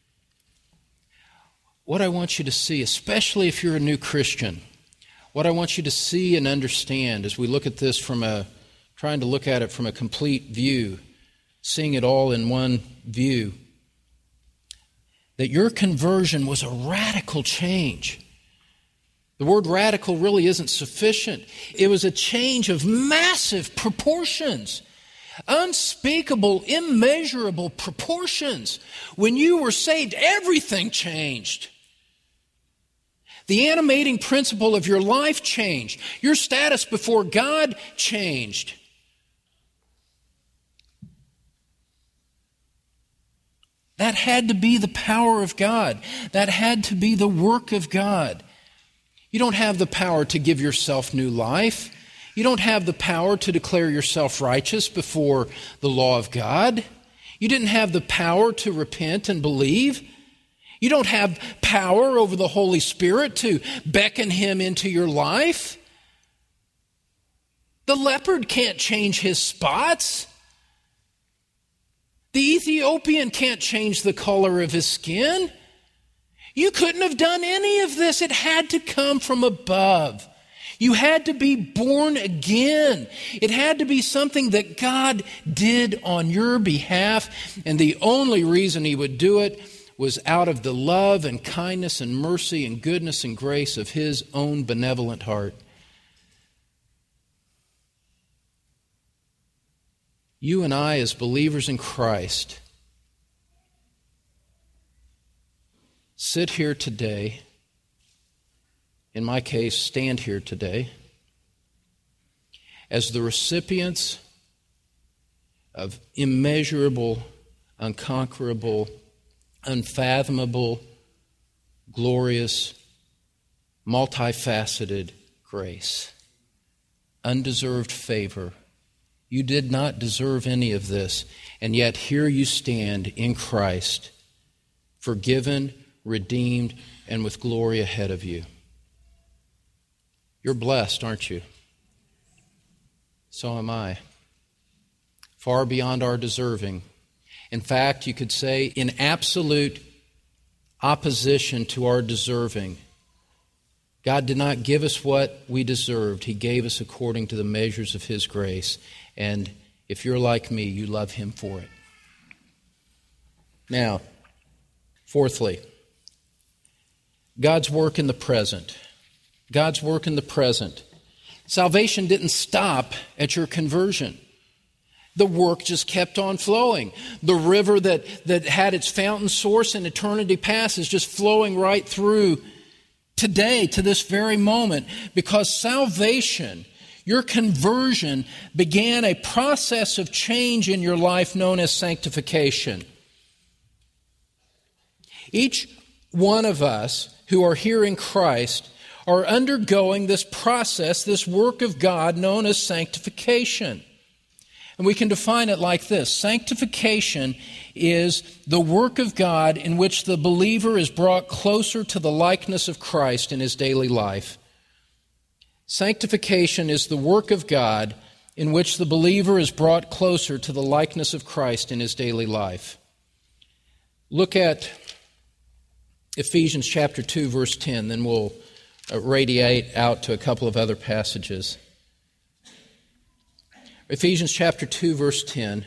What I want you to see, especially if you're a new Christian, what I want you to see and understand as we look at this from a, trying to look at it from a complete view, seeing it all in one view, that your conversion was a radical change. The word radical really isn't sufficient. It was a change of massive proportions, unspeakable, immeasurable proportions. When you were saved, everything changed. The animating principle of your life changed. Your status before God changed. That had to be the power of God. That had to be the work of God. You don't have the power to give yourself new life. You don't have the power to declare yourself righteous before the law of God. You didn't have the power to repent and believe. You don't have power over the Holy Spirit to beckon Him into your life. The leopard can't change his spots. The Ethiopian can't change the color of his skin. You couldn't have done any of this. It had to come from above. You had to be born again. It had to be something that God did on your behalf, and the only reason He would do it was out of the love and kindness and mercy and goodness and grace of His own benevolent heart. You and I, as believers in Christ, sit here today, in my case, stand here today, as the recipients of immeasurable, unconquerable, unfathomable, glorious, multifaceted grace, undeserved favor. You did not deserve any of this, and yet here you stand in Christ, forgiven, redeemed, and with glory ahead of you. You're blessed, aren't you? So am I. Far beyond our deserving. In fact, you could say in absolute opposition to our deserving. God did not give us what we deserved. He gave us according to the measures of His grace. And if you're like me, you love Him for it. Now, fourthly, God's work in the present. God's work in the present. Salvation didn't stop at your conversion. The work just kept on flowing. The river that, that had its fountain source in eternity past is just flowing right through today to this very moment, because salvation, your conversion, began a process of change in your life known as sanctification. Each one of us who are here in Christ are undergoing this process, this work of God known as sanctification. And we can define it like this. Sanctification is the work of God in which the believer is brought closer to the likeness of Christ in his daily life. Sanctification is the work of God in which the believer is brought closer to the likeness of Christ in his daily life. Look at Ephesians chapter two, verse ten, then we'll radiate out to a couple of other passages. Ephesians chapter two, verse ten.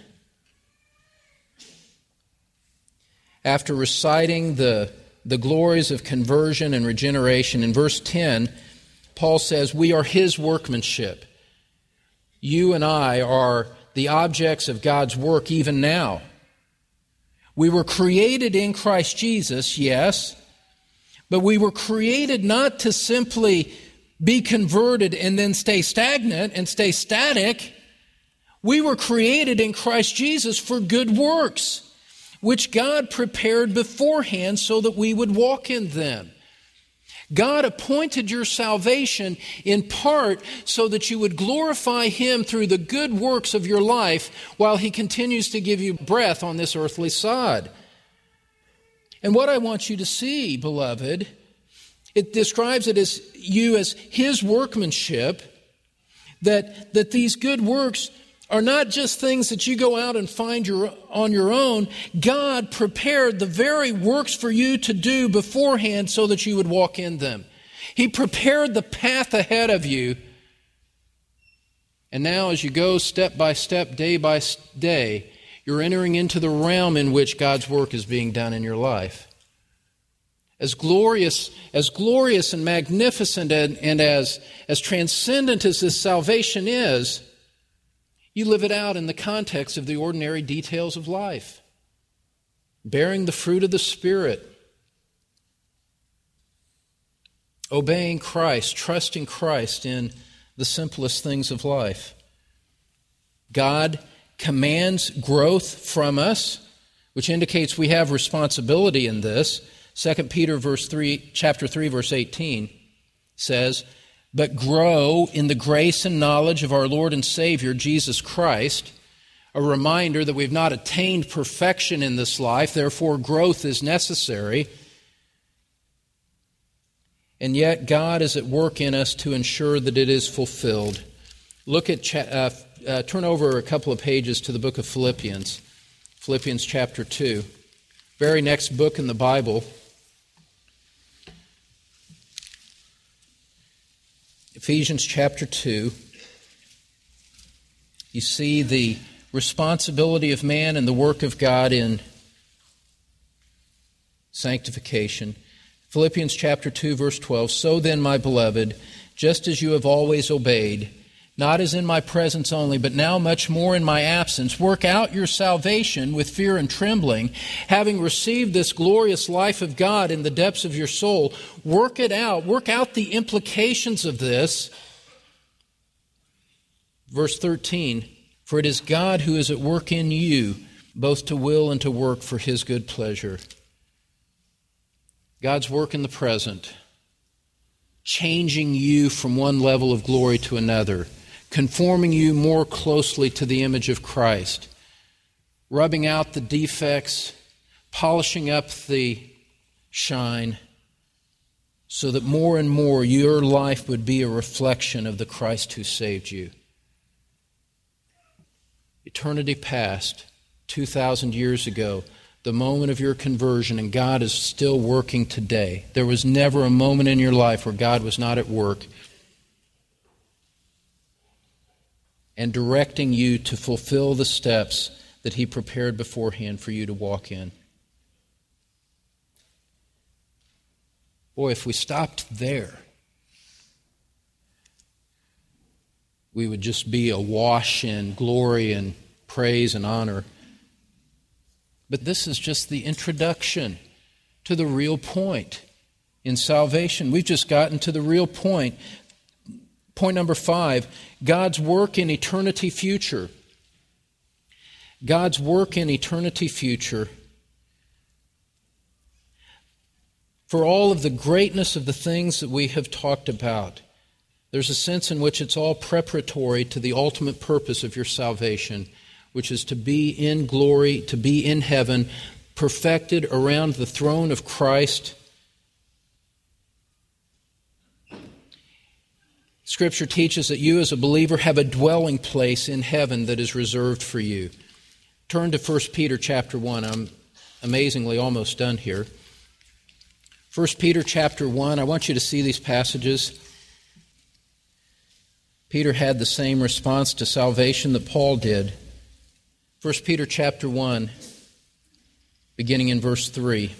After reciting the, the glories of conversion and regeneration, in verse ten, Paul says, we are His workmanship. You and I are the objects of God's work even now. We were created in Christ Jesus, yes, but we were created not to simply be converted and then stay stagnant and stay static. We were created in Christ Jesus for good works, which God prepared beforehand so that we would walk in them. God appointed your salvation in part so that you would glorify Him through the good works of your life while He continues to give you breath on this earthly sod. And what I want you to see, beloved, it describes it as you as His workmanship, that, that these good works are not just things that you go out and find your, on your own. God prepared the very works for you to do beforehand so that you would walk in them. He prepared the path ahead of you. And now as you go step by step, day by day, you're entering into the realm in which God's work is being done in your life. As glorious, as glorious and magnificent and, and as, as transcendent as this salvation is, you live it out in the context of the ordinary details of life, bearing the fruit of the Spirit, obeying Christ, trusting Christ in the simplest things of life. God commands growth from us, which indicates we have responsibility in this. Second Peter verse three, chapter three, verse eighteen says, but grow in the grace and knowledge of our Lord and Savior, Jesus Christ. A reminder that we've not attained perfection in this life, therefore growth is necessary. And yet God is at work in us to ensure that it is fulfilled. Look at, cha- uh, uh, turn over a couple of pages to the book of Philippians. Philippians chapter two. Very next book in the Bible. Ephesians chapter two, you see the responsibility of man and the work of God in sanctification. Philippians chapter two, verse twelve, so then, my beloved, just as you have always obeyed, not as in my presence only, but now much more in my absence. Work out your salvation with fear and trembling, having received this glorious life of God in the depths of your soul. Work it out. Work out the implications of this. Verse thirteen, for it is God who is at work in you, both to will and to work for His good pleasure. God's work in the present, changing you from one level of glory to another, conforming you more closely to the image of Christ, rubbing out the defects, polishing up the shine, so that more and more your life would be a reflection of the Christ who saved you. Eternity past, two thousand years ago, the moment of your conversion, and God is still working today. There was never a moment in your life where God was not at work and directing you to fulfill the steps that He prepared beforehand for you to walk in. Boy, if we stopped there, we would just be awash in glory and praise and honor. But this is just the introduction to the real point in salvation. We've just gotten to the real point. Point number five, God's work in eternity future. God's work in eternity future. For all of the greatness of the things that we have talked about, there's a sense in which it's all preparatory to the ultimate purpose of your salvation, which is to be in glory, to be in heaven, perfected around the throne of Christ. Scripture teaches that you as a believer have a dwelling place in heaven that is reserved for you. Turn to First Peter chapter one. I'm amazingly almost done here. First Peter chapter one, I want you to see these passages. Peter had the same response to salvation that Paul did. First Peter chapter one, beginning in verse three.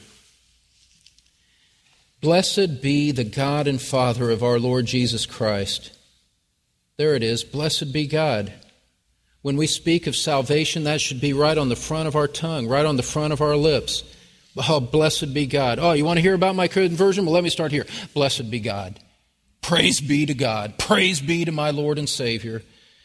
Blessed be the God and Father of our Lord Jesus Christ. There it is, blessed be God. When we speak of salvation, that should be right on the front of our tongue, right on the front of our lips. Oh, blessed be God. Oh, you want to hear about my conversion? Well, let me start here. Blessed be God. Praise be to God. Praise be to my Lord and Savior.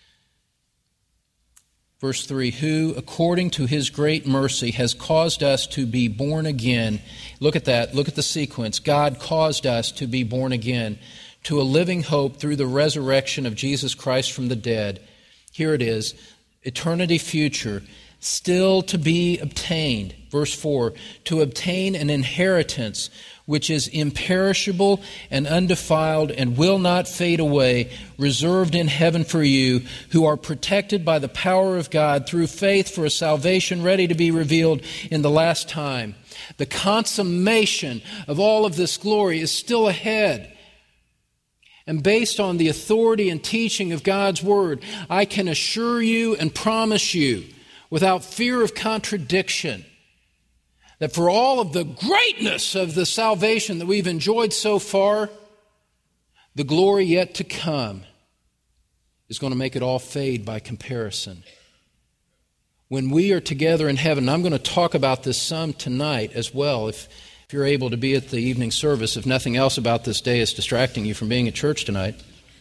Verse three, who, according to His great mercy, has caused us to be born again. Look at that. Look at the sequence. God caused us to be born again to a living hope through the resurrection of Jesus Christ from the dead. Here it is, eternity future, still to be obtained. Verse four, to obtain an inheritance which is imperishable and undefiled and will not fade away, reserved in heaven for you, who are protected by the power of God through faith for a salvation ready to be revealed in the last time. The consummation of all of this glory is still ahead. And based on the authority and teaching of God's Word, I can assure you and promise you, without fear of contradiction, that for all of the greatness of the salvation that we've enjoyed so far, the glory yet to come is going to make it all fade by comparison. When we are together in heaven, I'm going to talk about this some tonight as well, if, if you're able to be at the evening service, if nothing else about this day is distracting you from being at church tonight.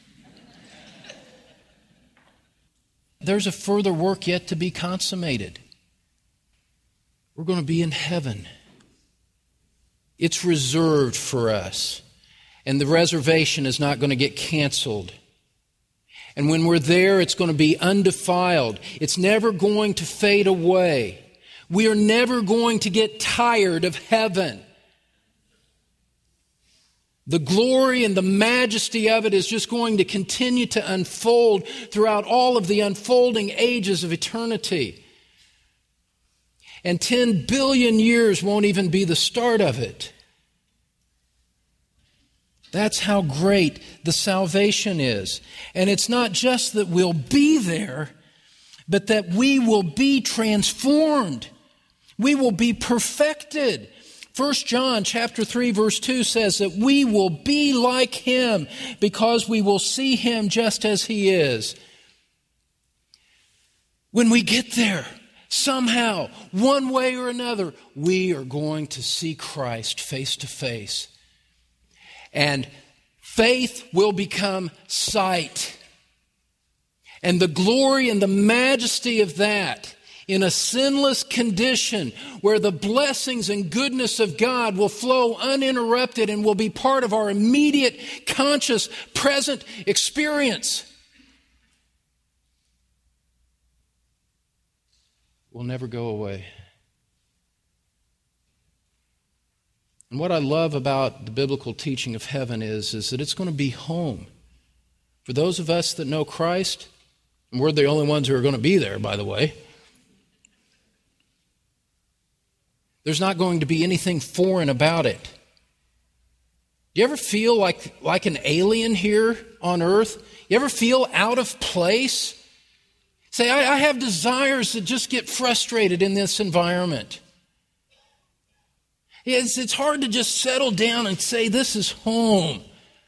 There's a further work yet to be consummated. We're going to be in heaven. It's reserved for us. And the reservation is not going to get canceled. And when we're there, it's going to be undefiled. It's never going to fade away. We are never going to get tired of heaven. The glory and the majesty of it is just going to continue to unfold throughout all of the unfolding ages of eternity. And ten billion years won't even be the start of it. That's how great the salvation is. And it's not just that we'll be there, but that we will be transformed. We will be perfected First John chapter three verse two says that we will be like Him because we will see Him just as He is. When we get there, somehow, one way or another, we are going to see Christ face to face. And faith will become sight. And the glory and the majesty of that, in a sinless condition where the blessings and goodness of God will flow uninterrupted and will be part of our immediate, conscious, present experience, will never go away. And what I love about the biblical teaching of heaven is, is that it's going to be home. For those of us that know Christ, and we're the only ones who are going to be there, by the way, there's not going to be anything foreign about it. Do you ever feel like, like an alien here on earth? You ever feel out of place? Say, I, I have desires that just get frustrated in this environment. It's, it's hard to just settle down and say, this is home.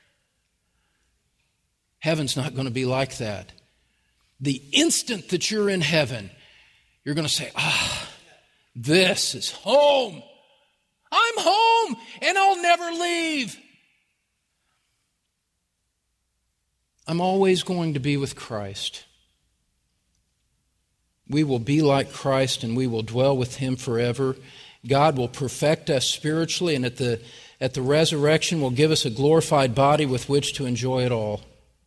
Heaven's not going to be like that. The instant that you're in heaven, you're going to say, ah, this is home. I'm home and I'll never leave. I'm always going to be with Christ. We will be like Christ and we will dwell with Him forever. God will perfect us spiritually, and at the, at the resurrection will give us a glorified body with which to enjoy it all.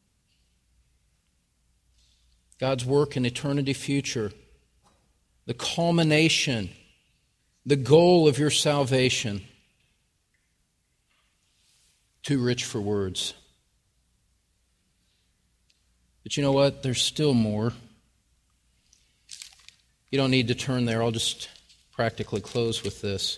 God's work in eternity future, the culmination, the goal of your salvation, too rich for words. But you know what? There's still more. You don't need to turn there. I'll just practically close with this.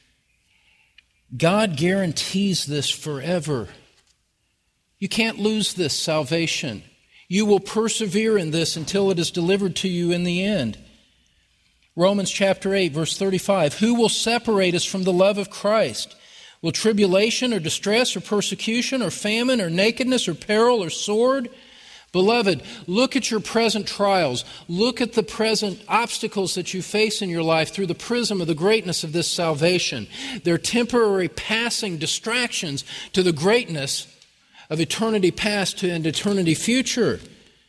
God guarantees this forever. You can't lose this salvation. You will persevere in this until it is delivered to you in the end. Romans chapter eight, verse thirty-five. Who will separate us from the love of Christ? Will tribulation or distress or persecution or famine or nakedness or peril or sword? Beloved, look at your present trials. Look at the present obstacles that you face in your life through the prism of the greatness of this salvation. They're temporary passing distractions to the greatness of eternity past and eternity future.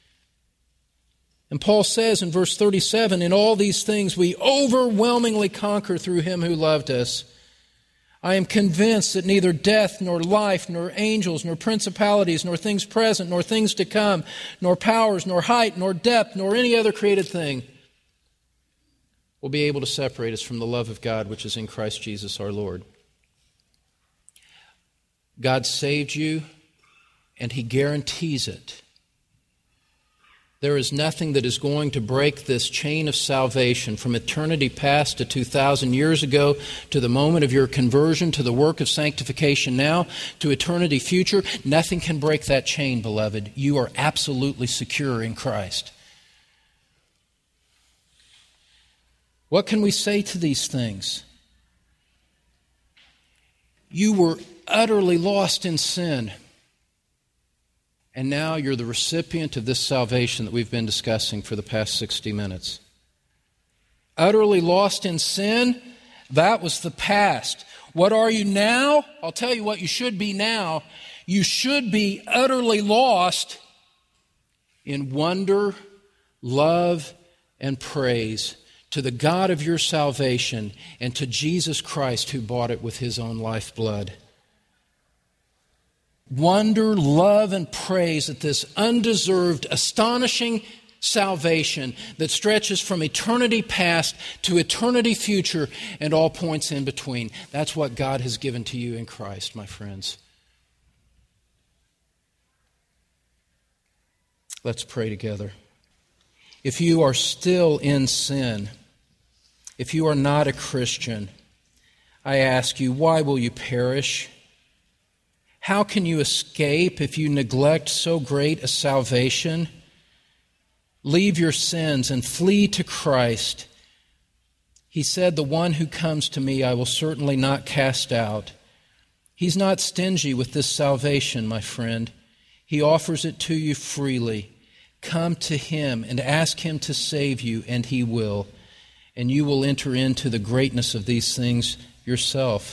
And Paul says in verse thirty-seven, in all these things we overwhelmingly conquer through Him who loved us. I am convinced that neither death, nor life, nor angels, nor principalities, nor things present, nor things to come, nor powers, nor height, nor depth, nor any other created thing will be able to separate us from the love of God which is in Christ Jesus our Lord. God saved you, and He guarantees it. There is nothing that is going to break this chain of salvation from eternity past to two thousand years ago, to the moment of your conversion, to the work of sanctification now, to eternity future. Nothing can break that chain, beloved. You are absolutely secure in Christ. What can we say to these things? You were utterly lost in sin. And now you're the recipient of this salvation that we've been discussing for the past sixty minutes. Utterly lost in sin, that was the past. What are you now? I'll tell you what you should be now. You should be utterly lost in wonder, love, and praise to the God of your salvation and to Jesus Christ who bought it with His own lifeblood. Wonder, love, and praise at this undeserved, astonishing salvation that stretches from eternity past to eternity future and all points in between. That's what God has given to you in Christ, my friends. Let's pray together. If you are still in sin, if you are not a Christian, I ask you, why will you perish? How can you escape if you neglect so great a salvation? Leave your sins and flee to Christ. He said, "The one who comes to me I will certainly not cast out." He's not stingy with this salvation, my friend. He offers it to you freely. Come to Him and ask Him to save you, and He will. And you will enter into the greatness of these things yourself.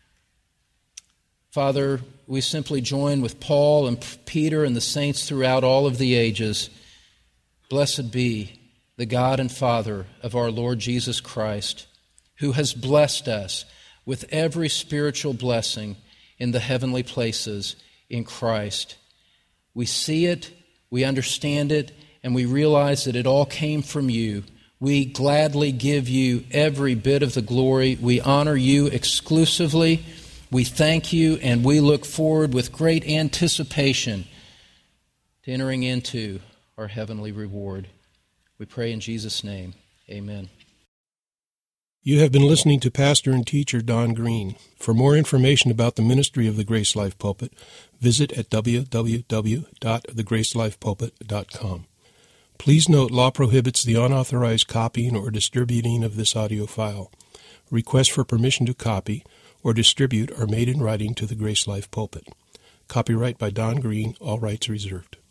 Father, we simply join with Paul and Peter and the saints throughout all of the ages. Blessed be the God and Father of our Lord Jesus Christ, who has blessed us with every spiritual blessing in the heavenly places in Christ. We see it, we understand it, and we realize that it all came from you. We gladly give you every bit of the glory. We honor you exclusively. We thank you, and we look forward with great anticipation to entering into our heavenly reward. We pray in Jesus' name. Amen. You have been listening to Pastor and Teacher Don Green. For more information about the ministry of the Grace Life Pulpit, visit at w w w dot the grace life pulpit dot com. Please note, law prohibits the unauthorized copying or distributing of this audio file. Requests for permission to copy or distribute are made in writing to the Grace Life Pulpit. Copyright by Don Green, all rights reserved.